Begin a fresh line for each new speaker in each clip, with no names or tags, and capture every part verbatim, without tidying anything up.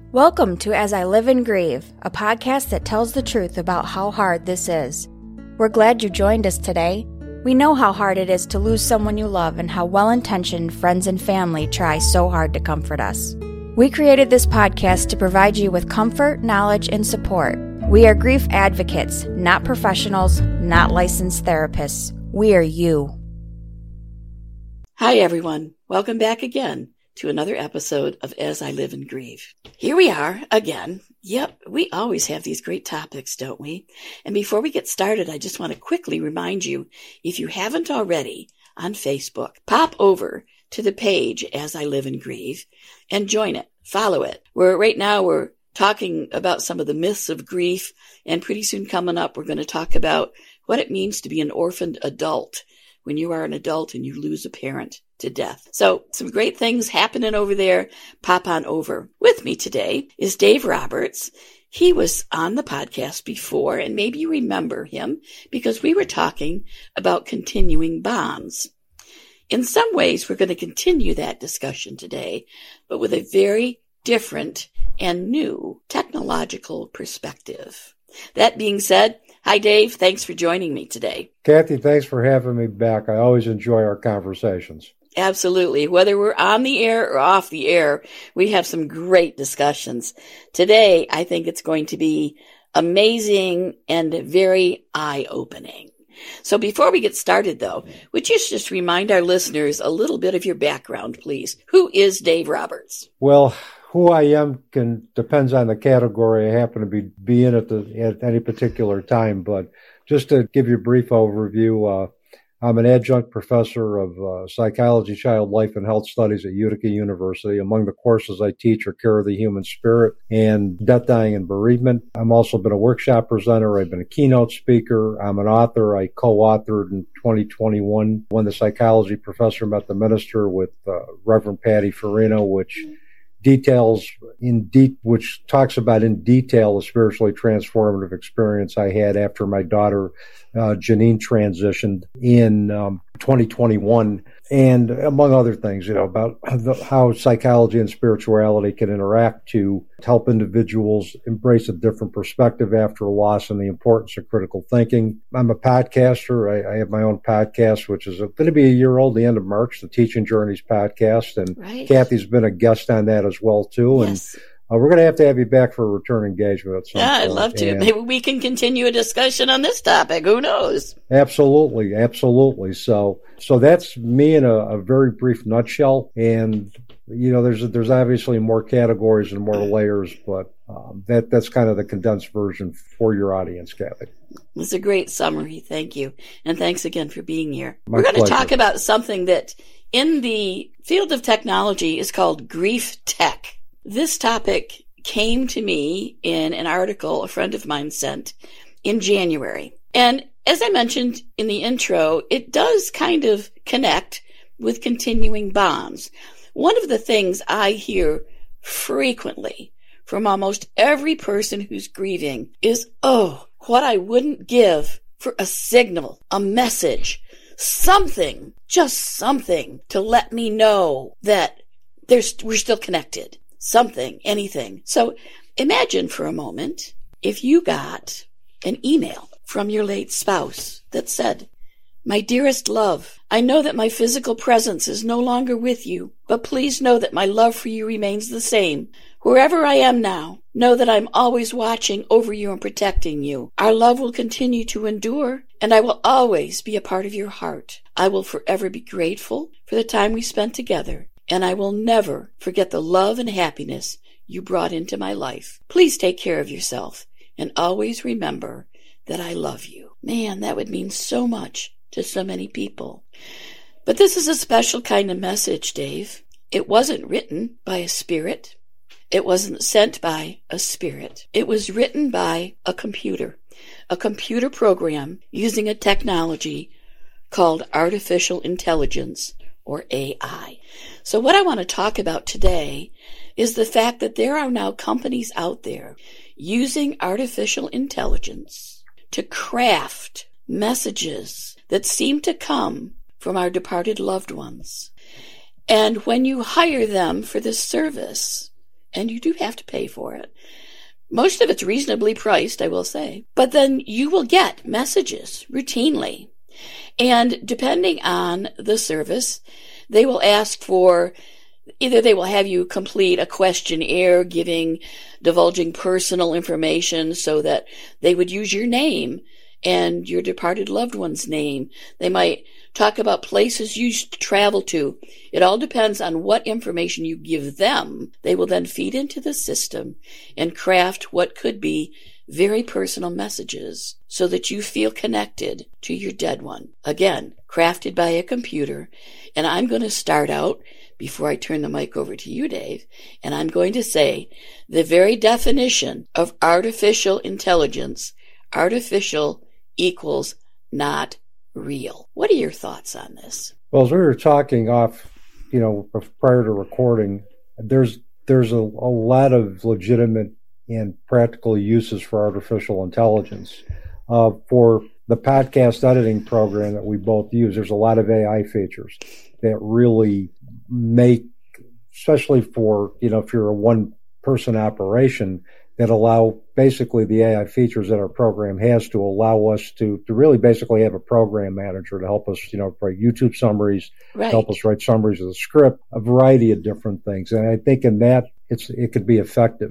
Welcome to As I Live and Grieve, a podcast that tells the truth about how hard this is. We're glad you joined us today. We know how hard it is to lose someone you love and how well-intentioned friends and family try so hard to comfort us. We created this podcast to provide you with comfort, knowledge, and support. We are grief advocates, not professionals, not licensed therapists. We are you.
Hi, everyone. Welcome back again to another episode of As I Live and Grieve. Here we are again. Yep, we always have these great topics, don't we? And before we get started, I just want to quickly remind you, if you haven't already, on Facebook, pop over to the page As I Live and Grieve and join it. Follow it. We're right now we're talking about some of the myths of grief, and pretty soon coming up, we're going to talk about what it means to be an orphaned adult when you are an adult and you lose a parent to death. So some great things happening over there. Pop on over. With me today is Dave Roberts. He was on the podcast before, and maybe you remember him because we were talking about continuing bonds. In some ways, we're going to continue that discussion today, but with a very different and new technological perspective. That being said, hi, Dave. Thanks for joining me today.
Kathy, thanks for having me back. I always enjoy our conversations.
Absolutely. Whether we're on the air or off the air, we have some great discussions. Today, I think it's going to be amazing and very eye-opening. So before we get started, though, would you just remind our listeners a little bit of your background, please? Who is Dave Roberts?
Well, who I am can depends on the category I happen to be, be in at, the, at any particular time. But just to give you a brief overview, uh, I'm an adjunct professor of uh, psychology, child life, and health studies at Utica University. Among the courses I teach are care of the human spirit and death, dying, and bereavement. I've also been a workshop presenter. I've been a keynote speaker. I'm an author. I co-authored in twenty twenty-one When the Psychology Professor Met the Minister with uh, Reverend Patty Farino, which details in deep, which talks about in detail the spiritually transformative experience I had after my daughter uh, Janine transitioned in um, twenty twenty-one, and among other things, you know, about the, how psychology and spirituality can interact to help individuals embrace a different perspective after a loss and the importance of critical thinking. I'm a podcaster. I, I have my own podcast, which is going to be a year old, the end of March, the Teaching Journeys podcast, and
Right.
Kathy's been a guest on that as well too.
Yes.
And Uh, we're going to have to have you back for a return engagement at some
Yeah,
point.
I'd love to.
And
Maybe we can continue a discussion on this topic. Who knows?
absolutely, absolutely. So, so that's me in a, a very brief nutshell. And you know, there's there's obviously more categories and more layers, but um, that that's kind of the condensed version for your audience, Kathy.
It's a great summary. Thank you. And thanks again for being here.
My
We're going to
pleasure.
talk about something that in the field of technology is called grief tech. This topic came to me in an article a friend of mine sent in January. And as I mentioned in the intro, it does kind of connect with continuing bonds. One of the things I hear frequently from almost every person who's grieving is, oh, what I wouldn't give for a signal, a message, something, just something to let me know that there's, we're still connected. Something, anything. So imagine for a moment if you got an email from your late spouse that said, "My dearest love, I know that my physical presence is no longer with you, but please know that my love for you remains the same. Wherever I am now, know that I'm always watching over you and protecting you. Our love will continue to endure, and I will always be a part of your heart. I will forever be grateful for the time we spent together. And I will never forget the love and happiness you brought into my life. Please take care of yourself and always remember that I love you." Man, that would mean so much to so many people. But this is a special kind of message, Dave. It wasn't written by a spirit. It wasn't sent by a spirit. It was written by a computer, a computer program using a technology called artificial intelligence, or A I. So what I want to talk about today is the fact that there are now companies out there using artificial intelligence to craft messages that seem to come from our departed loved ones. And when you hire them for this service, and you do have to pay for it. Most of it's reasonably priced, I will say. But then you will get messages routinely. And depending on the service, they will ask for, either they will have you complete a questionnaire giving, divulging personal information so that they would use your name and your departed loved one's name. They might talk about places you used to travel to. It all depends on what information you give them. They will then feed into the system and craft what could be very personal messages so that you feel connected to your dead one. Again, crafted by a computer. And I'm going to start out, before I turn the mic over to you, Dave, and I'm going to say the very definition of artificial intelligence, artificial equals not real. What are your thoughts on this?
Well, as we were talking off, you know, prior to recording, there's there's a, a lot of legitimate and practical uses for artificial intelligence. Uh, for the podcast editing program that we both use, there's a lot of A I features that really make, especially for, you know, if you're a one-person operation, that allow basically the A I features that our program has to allow us to, to really basically have a program manager to help us, you know, write YouTube summaries,
right.
help us write summaries of the script, a variety of different things. And I think in that, it's it could be effective.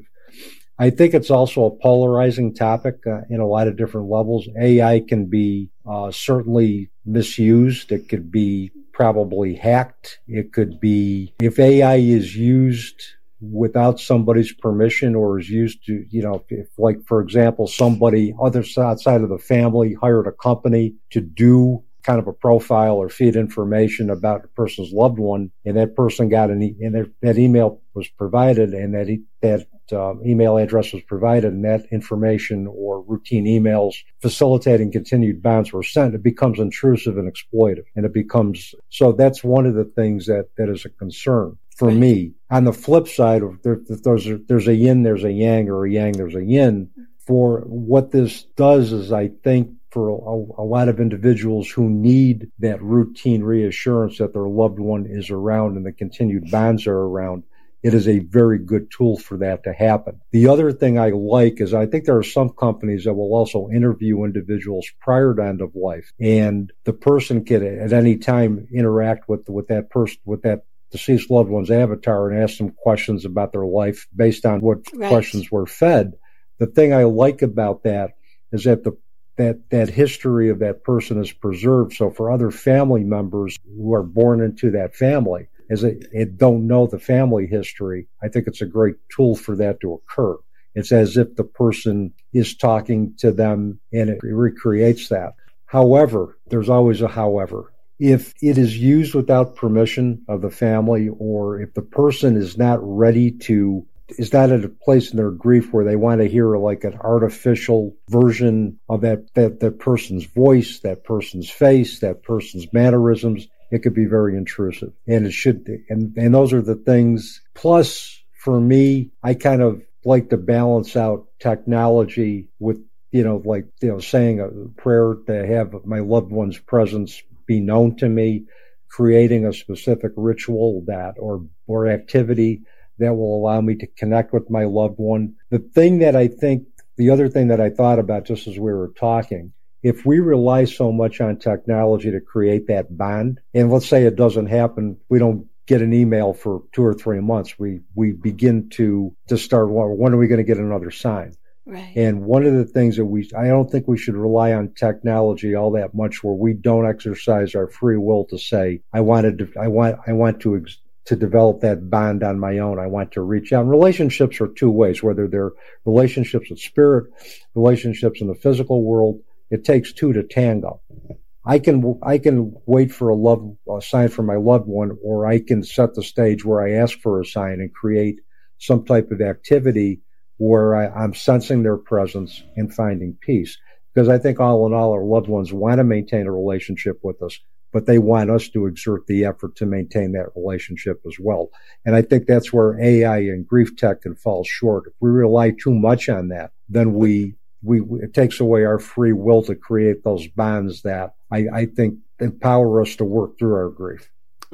I think it's also a polarizing topic uh, in a lot of different levels. A I can be uh, certainly misused. It could be probably hacked. It could be, if A I is used without somebody's permission or is used to, you know, if, like, for example, somebody other outside of the family hired a company to do kind of a profile or feed information about a person's loved one, and that person got an e- and that, that email was provided, and that e- that uh, email address was provided, and that information or routine emails facilitating continued bonds were sent, it becomes intrusive and exploitive, and it becomes so. That's one of the things that that is a concern for
right.
me. On the flip side, there, there's a, there's a yin, there's a yang, or a yang, there's a yin. For what this does is, I think, for a, a lot of individuals who need that routine reassurance that their loved one is around and the continued bonds are around, it is a very good tool for that to happen. The other thing I like is I think there are some companies that will also interview individuals prior to end of life, and the person can at any time interact with with that person, with that deceased loved one's avatar, and ask them questions about their life based on what
right.
questions were fed. The thing I like about that is that the that that history of that person is preserved. So for other family members who are born into that family, as they, they don't know the family history, I think it's a great tool for that to occur. It's as if the person is talking to them, and it recreates that. However, there's always a however. If it is used without permission of the family, or if the person is not ready to is not at a place in their grief where they want to hear like an artificial version of that, that, that person's voice, that person's face, that person's mannerisms, it could be very intrusive. And it should be. And, and those are the things. Plus, for me, I kind of like to balance out technology with, you know, like, you know, saying a prayer to have my loved one's presence be known to me, creating a specific ritual that, or, or activity that will allow me to connect with my loved one. The thing that I think, the other thing that I thought about just as we were talking, if we rely so much on technology to create that bond, and let's say it doesn't happen, we don't get an email for two or three months, we, we begin to, to start, well, when are we going to get another sign?
Right.
And one of the things that we, I don't think we should rely on technology all that much where we don't exercise our free will to say, I wanted to, I want, I want to, ex- to develop that bond on my own. I want to reach out. And relationships are two ways, whether they're relationships with spirit, relationships in the physical world. It takes two to tango. I can, I can wait for a love, a sign from my loved one, or I can set the stage where I ask for a sign and create some type of activity where I, I'm sensing their presence and finding peace. Because I think all in all, our loved ones want to maintain a relationship with us, but they want us to exert the effort to maintain that relationship as well. And I think that's where A I and grief tech can fall short. If we rely too much on that, then we, we, it takes away our free will to create those bonds that I, I think empower us to work through our grief.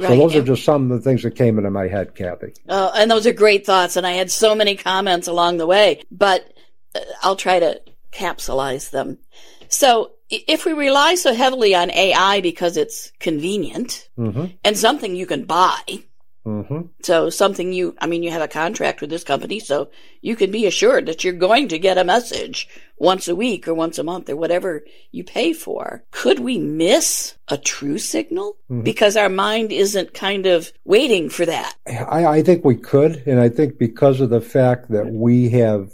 So
right.
those are
and,
just some of the things that came into my head, Kathy.
Uh, and those are great thoughts. And I had so many comments along the way, but I'll try to capsulize them. So if we rely so heavily on A I because it's convenient mm-hmm. and something you can buy, mm-hmm. so something you, I mean, you have a contract with this company, so you can be assured that you're going to get a message once a week or once a month or whatever you pay for. Could we miss a true signal mm-hmm. because our mind isn't kind of waiting for that?
I, I think we could, and I think because of the fact that we have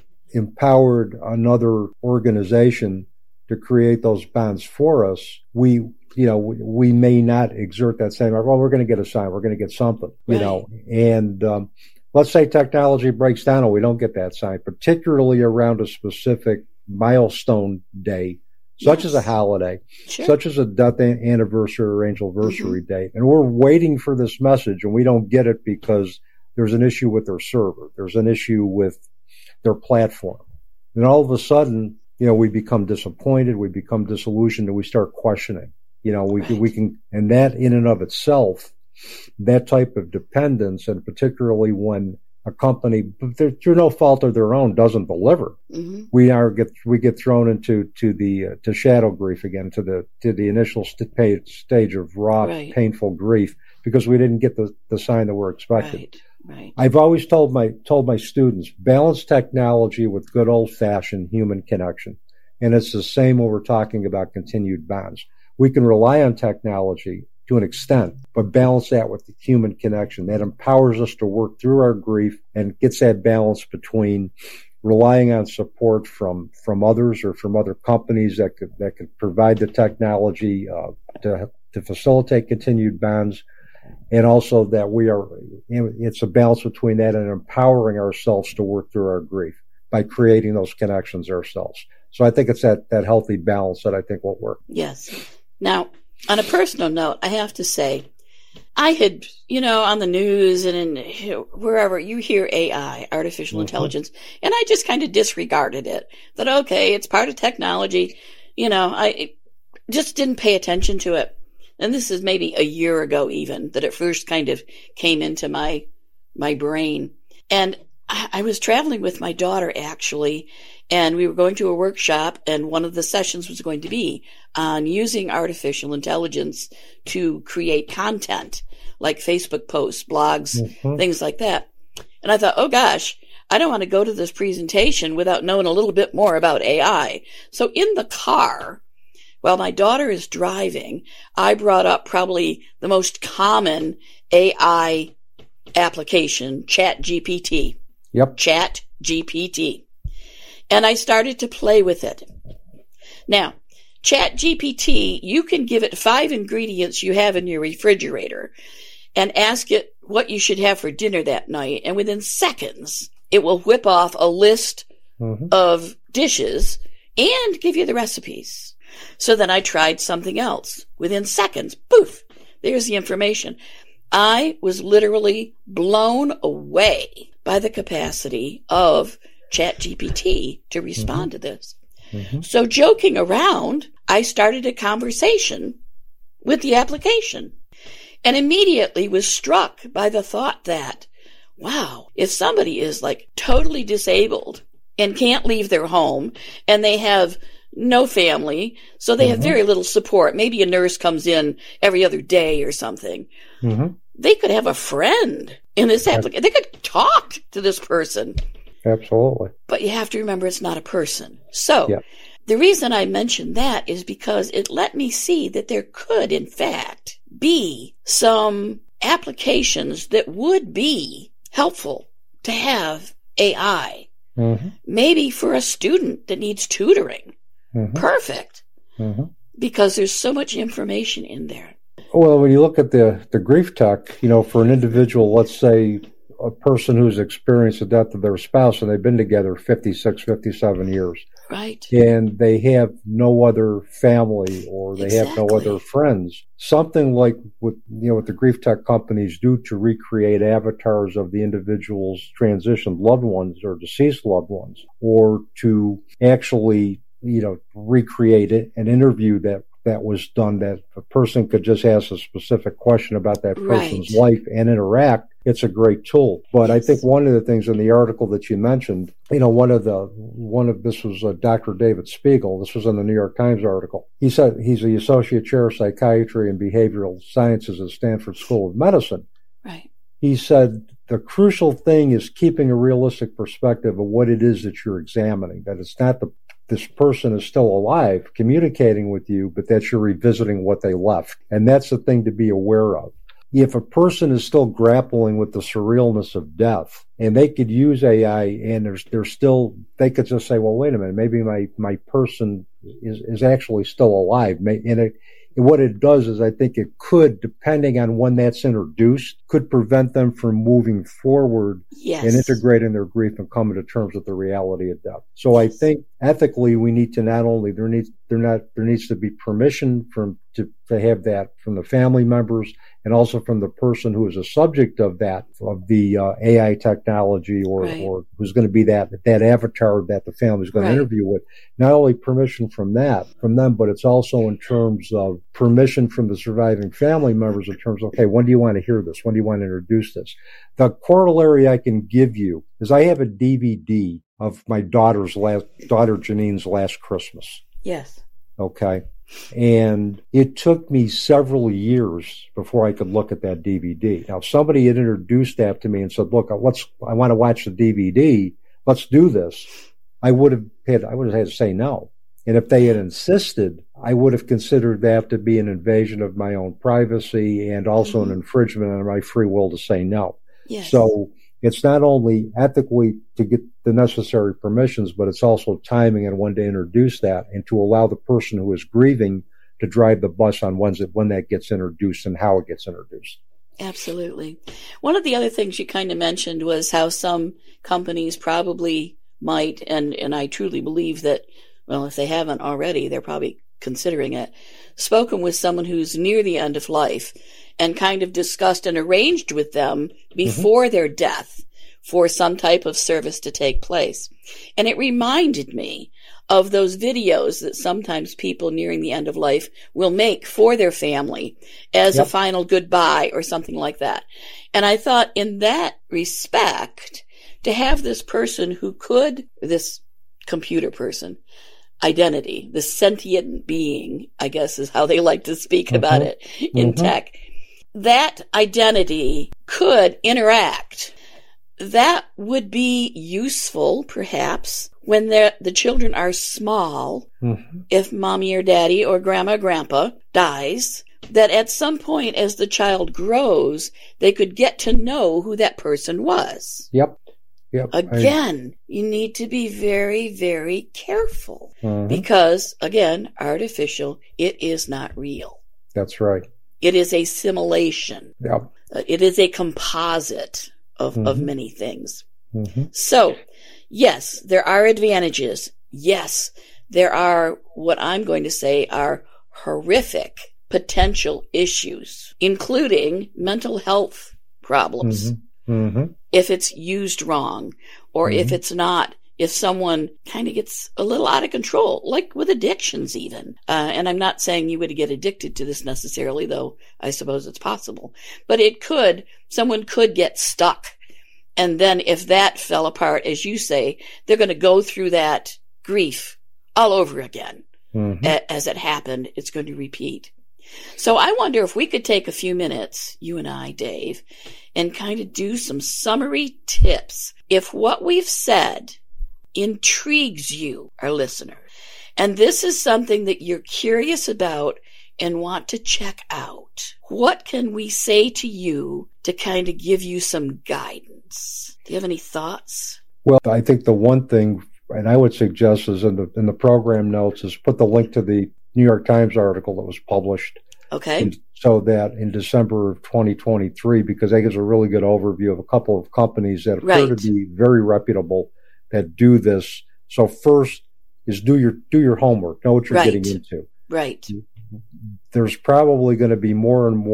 empowered another organization to create those bonds for us, we, you know, we, we may not exert that same, well, we're going to get a sign, we're going to get something, you right. know, and um, let's say technology breaks down and we don't get that sign, particularly around a specific milestone day, such yes. as a holiday, sure. such as a death anniversary or anniversary mm-hmm. date. And we're waiting for this message and we don't get it because there's an issue with their server. There's an issue with their platform. And all of a sudden, you know, we become disappointed, we become disillusioned, and we start questioning. You know, we, right. we can, and that in and of itself, that type of dependence, and particularly when a company, through no fault of their own, doesn't deliver, mm-hmm. we are get we get thrown into to the uh, to shadow grief again, to the to the initial st- stage of raw, right. painful grief because we didn't get the, the sign that we're expected.
Right. Right.
I've always told my told my students, balance technology with good old-fashioned human connection. And it's the same when we're talking about continued bonds. We can rely on technology to an extent, but balance that with the human connection. That empowers us to work through our grief and gets that balance between relying on support from, from others or from other companies that could that could provide the technology uh, to to facilitate continued bonds. And also that we are, it's a balance between that and empowering ourselves to work through our grief by creating those connections ourselves. So I think it's that, that healthy balance that I think will work.
Yes. Now, on a personal note, I have to say, I had, you know, on the news and in wherever you hear A I, artificial mm-hmm. intelligence, and I just kind of disregarded it. That, okay, it's part of technology. You know, I just didn't pay attention to it. And this is maybe a year ago even that it first kind of came into my, my brain. And I, I was traveling with my daughter actually, and we were going to a workshop, and one of the sessions was going to be on using artificial intelligence to create content like Facebook posts, blogs, mm-hmm. things like that. And I thought, oh gosh, I don't want to go to this presentation without knowing a little bit more about A I. So in the car, while my daughter is driving, I brought up probably the most common A I application, ChatGPT.
Yep.
ChatGPT. And I started to play with it. Now, ChatGPT, you can give it five ingredients you have in your refrigerator and ask it what you should have for dinner that night. And within seconds, it will whip off a list mm-hmm. of dishes and give you the recipes. So then I tried something else. Within seconds, poof, there's the information. I was literally blown away by the capacity of ChatGPT to respond mm-hmm. to this. Mm-hmm. So joking around, I started a conversation with the application and immediately was struck by the thought that, wow, if somebody is like totally disabled and can't leave their home and they have no family, so they mm-hmm. have very little support. Maybe a nurse comes in every other day or something. Mm-hmm. They could have a friend in this application. They could talk to this person.
Absolutely.
But you have to remember it's not a person. So
yeah.
the reason I mentioned that is because it let me see that there could, in fact, be some applications that would be helpful to have A I. Mm-hmm. Maybe for a student that needs tutoring. Mm-hmm. Perfect. Mm-hmm. Because there's so much information in there.
Well, when you look at the, the grief tech, you know, for an individual, let's say a person who's experienced the death of their spouse and they've been together fifty-six, fifty-seven years.
Right.
And they have no other family or they exactly. have no other friends. Something like what, you know, what the grief tech companies do to recreate avatars of the individual's transitioned loved ones or deceased loved ones, or to actually, you know, recreate it and interview that that was done, that a person could just ask a specific question about that person's
Right.
life and interact, it's a great tool. But
Yes.
I think one of the things in the article that you mentioned, you know, one of the, one of, this was uh, Doctor David Spiegel. This was in the New York Times article. He said he's the Associate Chair of Psychiatry and Behavioral Sciences at Stanford School of Medicine.
Right.
He said the crucial thing is keeping a realistic perspective of what it is that you're examining, that it's not the this person is still alive communicating with you, but that you're revisiting what they left. And that's the thing to be aware of. If a person is still grappling with the surrealness of death, and they could use A I, and there's, there's still, they could just say, well, wait a minute, maybe my, my person is, is actually still alive. And it, what it does is I think it could, depending on when that's introduced, could prevent them from moving forward
Yes.
and integrating their grief and coming to terms with the reality of death. So I think ethically we need to not only, there needs, there not, there needs to be permission from, to, to have that from the family members and also from the person who is a subject of that, of the uh, A I technology or,
Right.
or who's going to be that, that avatar that the family is going
Right.
to interview with. Not only permission from that, from them, but it's also in terms of permission from the surviving family members in terms of, okay, when do you want to hear this? When do you want to introduce this? The corollary I can give you is I have a D V D of my daughter's last, daughter Janine's last Christmas.
Yes.
Okay. And it took me several years before I could look at that D V D. Now, if somebody had introduced that to me and said, look, let's, I want to watch the D V D. Let's do this. I would have had, I would have had to say no. And if they had insisted, I would have considered that to be an invasion of my own privacy and also
Mm-hmm.
an infringement on my free will to say no.
Yes.
So it's not only ethically to get the necessary permissions, but it's also timing and when to introduce that and to allow the person who is grieving to drive the bus on when's it, when that gets introduced and how it gets introduced.
Absolutely. One of the other things you kind of mentioned was how some companies probably might, and, and I truly believe that, well, if they haven't already, they're probably considering it, spoken with someone who's near the end of life and kind of discussed and arranged with them before mm-hmm. their death for some type of service to take place. And it reminded me of those videos that sometimes people nearing the end of life will make for their family as yep. a final goodbye or something like that. And I thought in that respect, to have this person who could, this computer person, identity, the sentient being, I guess is how they like to speak mm-hmm. about it in mm-hmm. tech, that identity could interact. That would be useful, perhaps, when the children are small, mm-hmm. if mommy or daddy or grandma or grandpa dies, that at some point as the child grows, they could get to know who that person was.
Yep. Yep.
Again, I... you need to be very, very careful mm-hmm. because, again, artificial, it is not real.
That's right.
It is a simulation.
Yep.
Uh, it is a composite of, mm-hmm. of many things.
Mm-hmm.
So, yes, there are advantages. Yes, there are what I'm going to say are horrific potential issues, including mental health problems.
Mm-hmm. Mm-hmm.
If it's used wrong, or mm-hmm. if it's not, if someone kind of gets a little out of control, like with addictions even. Uh, and I'm not saying you would get addicted to this necessarily, though I suppose it's possible. But it could, someone could get stuck. And then if that fell apart, as you say, they're going to go through that grief all over again. Mm-hmm. A- as it happened, it's going to repeat. So I wonder if we could take a few minutes, you and I, Dave, and kind of do some summary tips. If what we've said intrigues you, our listeners, and this is something that you're curious about and want to check out, what can we say to you to kind of give you some guidance? Do you have any thoughts?
Well, I think the one thing, and I would suggest is in the in the program notes, is put the link to the New York Times article that was published.
Okay.
And so that in December of twenty twenty-three, because that gives a really good overview of a couple of companies that appear
right.
to be very reputable that do this. So first is do your do your homework, know what you're
right.
getting into.
Right.
There's probably going to be more and more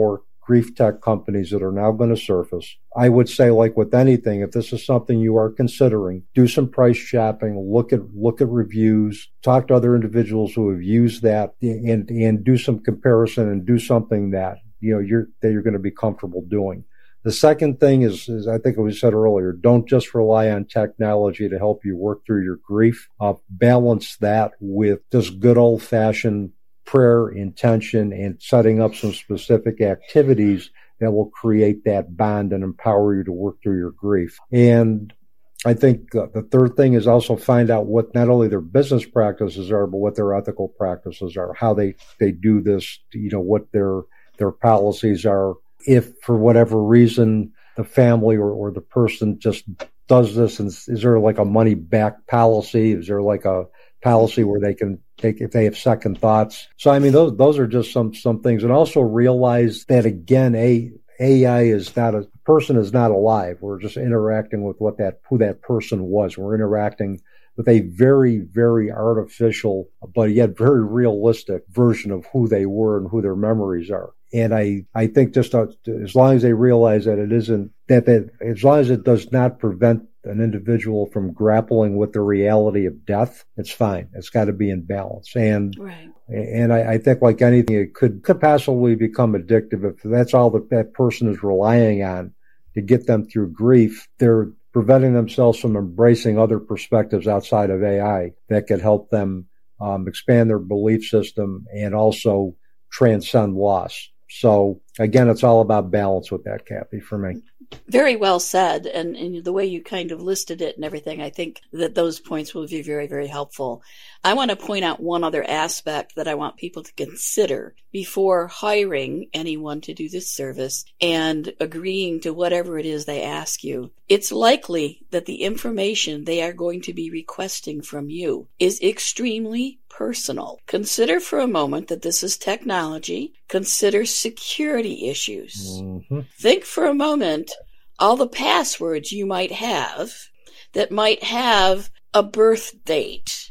grief tech companies that are now going to surface. I would say, like with anything, if this is something you are considering, do some price shopping, look at look at reviews, talk to other individuals who have used that, and and do some comparison and do something that you know you're that you're going to be comfortable doing. The second thing is, is I think we said earlier, don't just rely on technology to help you work through your grief. Uh, balance that with just good old-fashioned prayer, intention, and setting up some specific activities that will create that bond and empower you to work through your grief. And I think uh, the third thing is also find out what not only their business practices are, but what their ethical practices are, how they, they do this, you know, what their their policies are. If for whatever reason the family or, or the person just does this, and is there like a money back policy? Is there like a policy where they can take if they have second thoughts? So I mean, those those are just some some things, and also realize that again, a AI is not a person is not alive. We're just interacting with what that who that person was. We're interacting with a very, very artificial, but yet very realistic version of who they were and who their memories are. And I, I think just uh, as long as they realize that it isn't, that, that as long as it does not prevent an individual from grappling with the reality of death, it's fine. It's got to be in balance. And,
right.
and I, I think like anything, it could, could possibly become addictive if that's all that that person is relying on to get them through grief. They're preventing themselves from embracing other perspectives outside of A I that could help them um, expand their belief system and also transcend loss. So again, it's all about balance with that, Kathy, for me.
Very well said. And, and the way you kind of listed it and everything, I think that those points will be very, very helpful. I want to point out one other aspect that I want people to consider before hiring anyone to do this service and agreeing to whatever it is they ask you. It's likely that the information they are going to be requesting from you is extremely personal. Consider for a moment that this is technology. Consider security issues. Mm-hmm. Think for a moment all the passwords you might have that might have a birth date,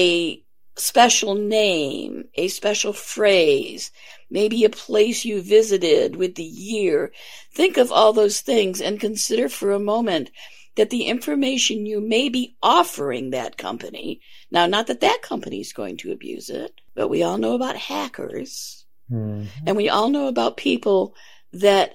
a special name, a special phrase, maybe a place you visited with the year. Think of all those things and consider for a moment that the information you may be offering that company, now not that that company is going to abuse it, but we all know about hackers, mm-hmm. and we all know about people that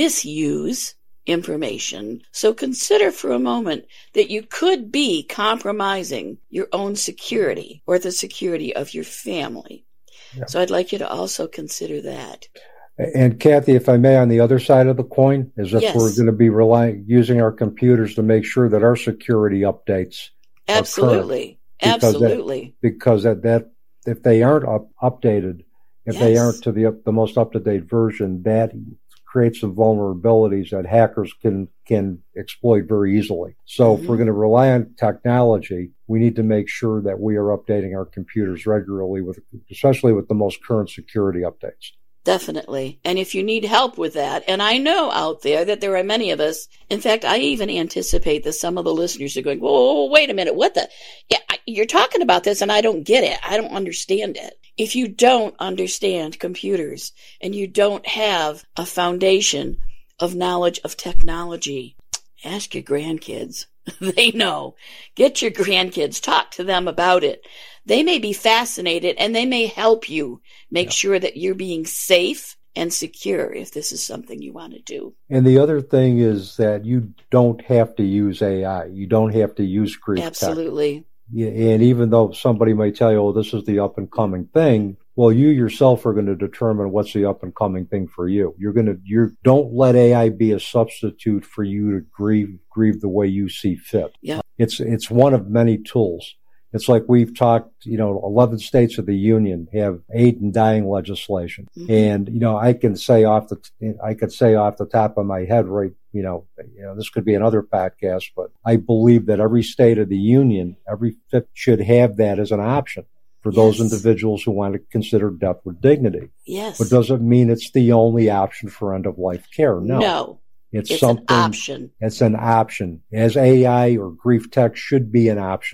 misuse information. So consider for a moment that you could be compromising your own security or the security of your family. Yeah. So I'd like you to also consider that.
And Kathy, if I may, on the other side of the coin, is if yes. we're going to be relying, using our computers to make sure that our security updates
Absolutely.
are current.
Absolutely.
Because that, because that, that if they aren't up, updated, if yes. they aren't to the the most up-to-date version, that creates some vulnerabilities that hackers can can exploit very easily. So mm-hmm. if we're going to rely on technology, we need to make sure that we are updating our computers regularly, with especially with the most current security updates.
Definitely. And if you need help with that, and I know out there that there are many of us, in fact, I even anticipate that some of the listeners are going, whoa, whoa, whoa wait a minute, what the? Yeah, you're talking about this and I don't get it. I don't understand it. If you don't understand computers and you don't have a foundation of knowledge of technology, ask your grandkids. They know. Get your grandkids. Talk to them about it. They may be fascinated and they may help you make yeah. sure that you're being safe and secure if this is something you want to do.
And the other thing is that you don't have to use A I. You don't have to use grief tech.
Absolutely.
Yeah, and even though somebody might tell you, oh, this is the up and coming thing, well, you yourself are going to determine what's the up and coming thing for you. You're going to, you don't let A I be a substitute for you to grieve, grieve the way you see fit.
Yeah.
It's, it's one of many tools. It's like we've talked, you know, eleven states of the union have aid in dying legislation. Mm-hmm. And, you know, I can say off the, I could say off the top of my head, right, you know, you know, this could be another podcast, but I believe that every state of the union, every fifth should have that as an option for those yes. individuals who want to consider death with dignity.
Yes.
But doesn't mean it's the only option for end of life care. No.
No.
It's,
it's
something.
an option.
It's an option. As A I or grief tech should be an option.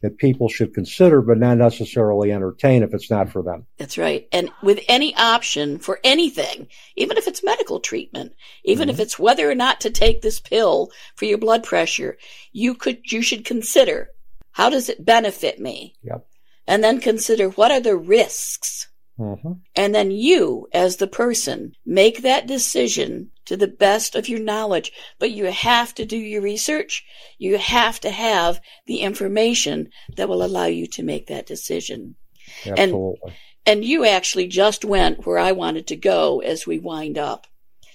that people should consider, but not necessarily entertain if it's not for them.
That's right. And with any option for anything, even if it's medical treatment, even mm-hmm. if it's whether or not to take this pill for your blood pressure, you could, you should consider, how does it benefit me?
Yep.
And then consider, what are the risks?
Mm-hmm.
And then you, as the person, make that decision to the best of your knowledge. But you have to do your research. You have to have the information that will allow you to make that decision.
Absolutely.
And, and you actually just went where I wanted to go as we wind up.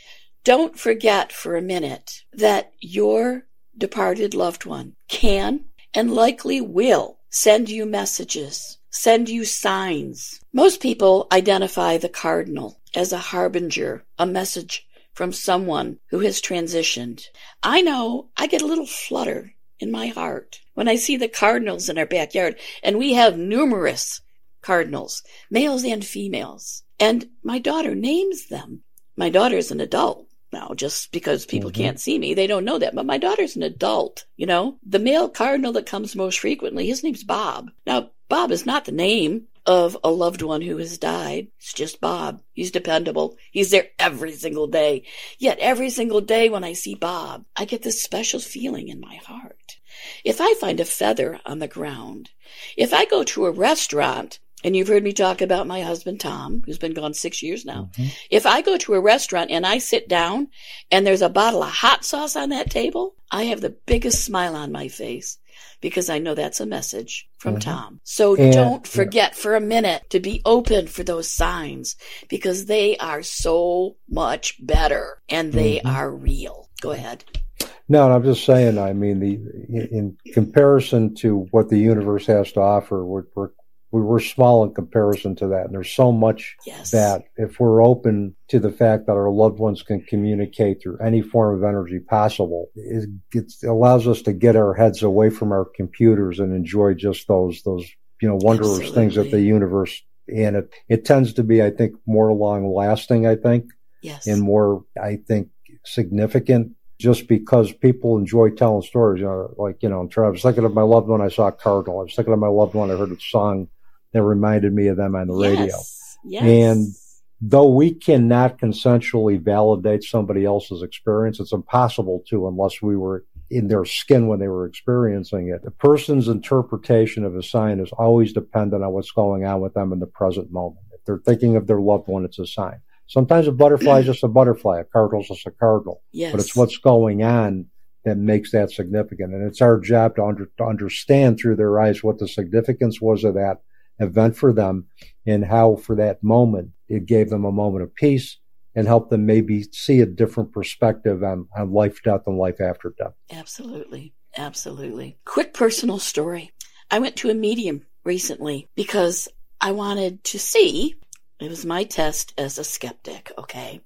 Don't forget for a minute that your departed loved one can and likely will send you messages, send you signs. Most people identify the cardinal as a harbinger, a message from someone who has transitioned. I know I get a little flutter in my heart when I see the cardinals in our backyard, and we have numerous cardinals, males and females, and my daughter names them. My daughter's an adult now, just because people mm-hmm. can't see me, they don't know that, but my daughter's an adult, you know. The male cardinal that comes most frequently, his name's Bob. Now, Bob is not the name of a loved one who has died. It's just Bob. He's dependable. He's there every single day. Yet every single day when I see Bob, I get this special feeling in my heart. If I find a feather on the ground, if I go to a restaurant, and you've heard me talk about my husband, Tom, who's been gone six years now. Mm-hmm. If I go to a restaurant and I sit down and there's a bottle of hot sauce on that table, I have the biggest smile on my face because I know that's a message from mm-hmm. Tom. So and, don't forget yeah. for a minute to be open for those signs because they are so much better and they mm-hmm. are real. Go ahead.
No, I'm just saying, I mean, the in comparison to what the universe has to offer, we're, we're we were small in comparison to that. And there's so much
yes.
that if we're open to the fact that our loved ones can communicate through any form of energy possible, it, it allows us to get our heads away from our computers and enjoy just those, those, you know, wondrous
Absolutely.
things that the universe, and it, it tends to be, I think, more long lasting, I think,
yes.
and more, I think, significant. Just because people enjoy telling stories, you know, like, you know, I was thinking of my loved one, I saw a cardinal. I was thinking of my loved one, I heard a song that reminded me of them on the radio.
Yes. Yes.
And though we cannot consensually validate somebody else's experience, it's impossible to unless we were in their skin when they were experiencing it. The person's interpretation of a sign is always dependent on what's going on with them in the present moment. If they're thinking of their loved one, it's a sign. Sometimes a butterfly is just a butterfly, a cardinal is just a cardinal.
Yes.
But it's what's going on that makes that significant. And it's our job to, under, to understand through their eyes what the significance was of that event for them and how for that moment it gave them a moment of peace and helped them maybe see a different perspective on, on life, death, and life after death.
Absolutely. Absolutely. Quick personal story. I went to a medium recently because I wanted to see, it was my test as a skeptic, okay?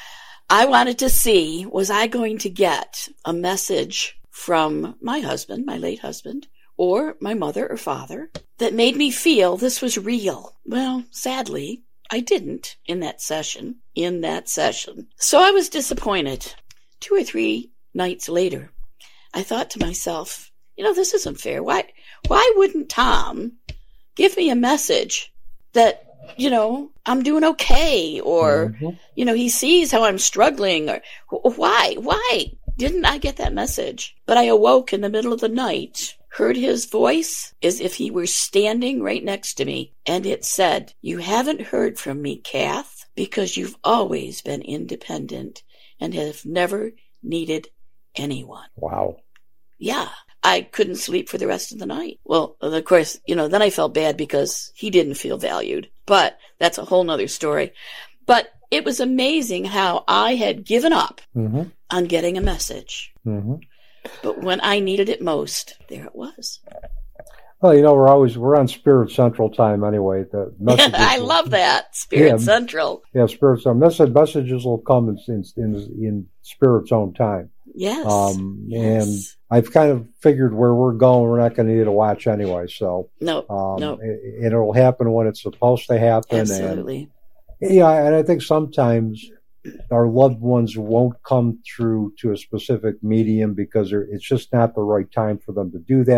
I wanted to see, was I going to get a message from my husband, my late husband, or my mother or father that made me feel this was real? Well, sadly, I didn't in that session, in that session. So I was disappointed. Two or three nights later, I thought to myself, you know, this isn't fair. Why, why wouldn't Tom give me a message that, you know, I'm doing okay, or, mm-hmm. you know, he sees how I'm struggling, or why, why didn't I get that message? But I awoke in the middle of the night, heard his voice as if he were standing right next to me, and it said, "You haven't heard from me, Kath, because you've always been independent and have never needed anyone."
Wow.
Yeah. I couldn't sleep for the rest of the night. Well, of course, you know, then I felt bad because he didn't feel valued, but that's a whole nother story. But it was amazing how I had given up
mm-hmm.
on getting a message.
Mm-hmm.
But when I needed it most, there it was.
Well, you know, we're always, we're on Spirit Central time anyway. The messages
I
will,
love that. Spirit
yeah, Central. Yeah, Spirit Central. Message, messages will come in, in, in, in Spirit's own time.
Yes.
Um,
yes.
And I've kind of figured where we're going, we're not going to need a watch anyway. So,
no,
um,
no.
It, it'll happen when it's supposed to happen.
Absolutely.
And, yeah. And I think sometimes our loved ones won't come through to a specific medium because it's just not the right time for them to do that.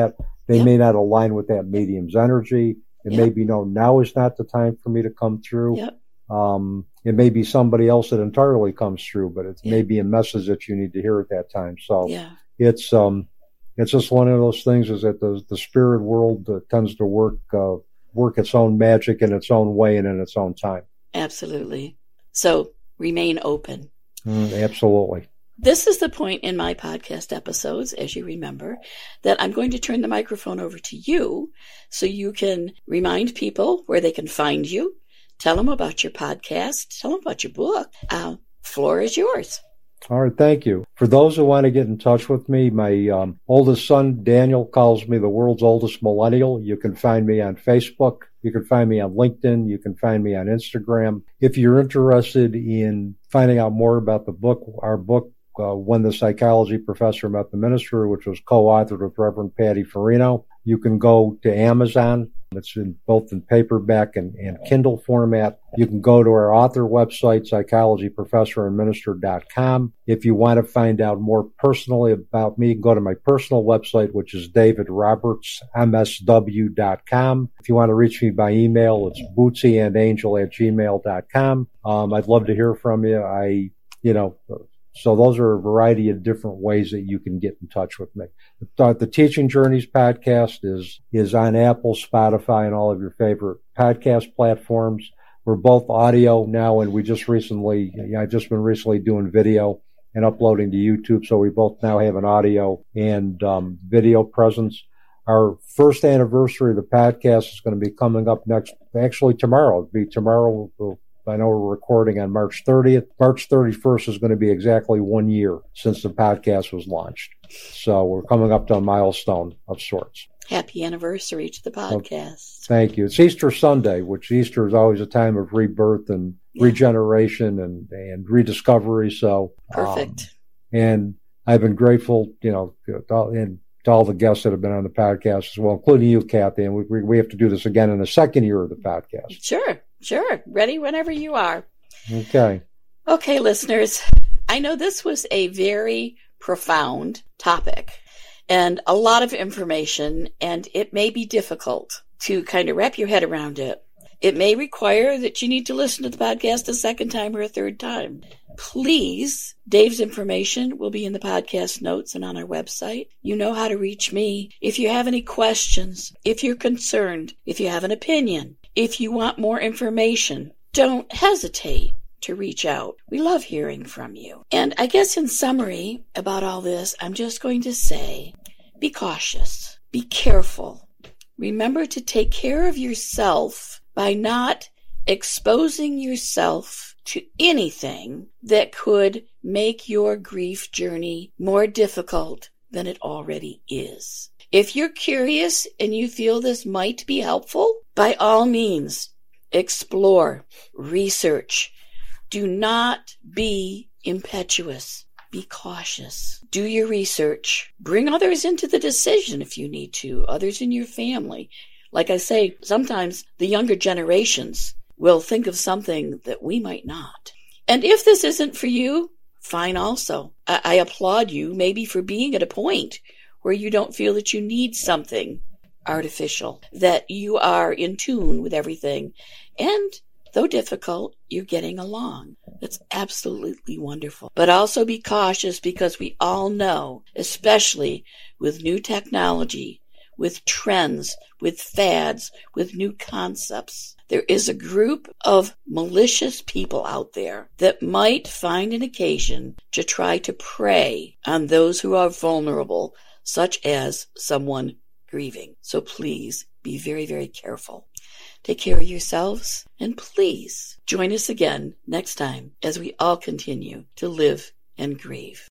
They
yep.
may not align with that medium's energy. It
yep.
may be, no, now is not the time for me to come through.
Yep.
Um, it may be somebody else that entirely comes through, but it
yeah.
may be a message that you need to hear at that time. So
yeah.
it's, um, it's just one of those things is that the, the spirit world uh, tends to work, uh, work its own magic in its own way and in its own time.
Absolutely. So remain open.
Mm, absolutely.
This is the point in my podcast episodes, as you remember, that I'm going to turn the microphone over to you so you can remind people where they can find you. Tell them about your podcast. Tell them about your book. Uh, floor is yours.
All right. Thank you. For those who want to get in touch with me, my um, oldest son, Daniel, calls me the world's oldest millennial. You can find me on Facebook. You can find me on LinkedIn. You can find me on Instagram. If you're interested in finding out more about the book, our book, uh, When the Psychology Professor Met the Minister, which was co-authored with Reverend Patty Farino, you can go to Amazon. It's in both in paperback and, and Kindle format. You can go to our author website, psychology professor and minister dot com. If you want to find out more personally about me, go to my personal website, which is david roberts m s w dot com. If you want to reach me by email, it's bootsyandangel at gmail dot com. Um, I'd love to hear from you. I, you know, so those are a variety of different ways that you can get in touch with me. The, the Teaching Journeys podcast is, is on Apple, Spotify, and all of your favorite podcast platforms. We're both audio now, and we just recently, I've just been recently doing video and uploading to YouTube. So we both now have an audio and um, video presence. Our first anniversary of the podcast is going to be coming up next, actually tomorrow. It'll be tomorrow. We'll, I know we're recording on March thirtieth. March thirty-first is going to be exactly one year since the podcast was launched. So we're coming up to a milestone of sorts.
Happy anniversary to the podcast.
Well, thank you. It's Easter Sunday, which Easter is always a time of rebirth and yeah. regeneration and, and rediscovery. So
perfect.
Um, and I've been grateful, you know, to all, and to all the guests that have been on the podcast as well, including you, Kathy. And we, we have to do this again in the second year of the podcast.
Sure. Sure. Ready whenever you are.
Okay.
Okay, listeners. I know this was a very profound topic and a lot of information, and it may be difficult to kind of wrap your head around it. It may require that you need to listen to the podcast a second time or a third time. Please, Dave's information will be in the podcast notes and on our website. You know how to reach me. If you have any questions, if you're concerned, if you have an opinion, if you want more information, don't hesitate to reach out. We love hearing from you. And I guess in summary about all this, I'm just going to say, be cautious, be careful. Remember to take care of yourself by not exposing yourself to anything that could make your grief journey more difficult than it already is. If you're curious and you feel this might be helpful, by all means, explore, research. Do not be impetuous. Be cautious. Do your research. Bring others into the decision if you need to, others in your family. Like I say, sometimes the younger generations will think of something that we might not. And if this isn't for you, fine also. I, I applaud you maybe for being at a point where you don't feel that you need something artificial, that you are in tune with everything. And though difficult, you're getting along. That's absolutely wonderful. But also be cautious, because we all know, especially with new technology, with trends, with fads, with new concepts, there is a group of malicious people out there that might find an occasion to try to prey on those who are vulnerable, such as someone grieving. So please be very, very careful. Take care of yourselves, and please join us again next time as we all continue to live and grieve.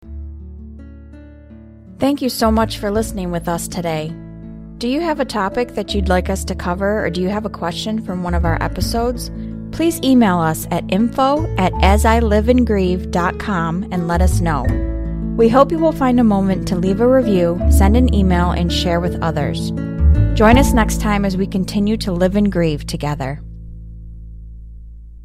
Thank you so much for listening with us today. Do you have a topic that you'd like us to cover, or do you have a question from one of our episodes? Please email us at info at as I live and grieve dot com and let us know. We hope you will find a moment to leave a review, send an email, and share with others. Join us next time as we continue to live and grieve together.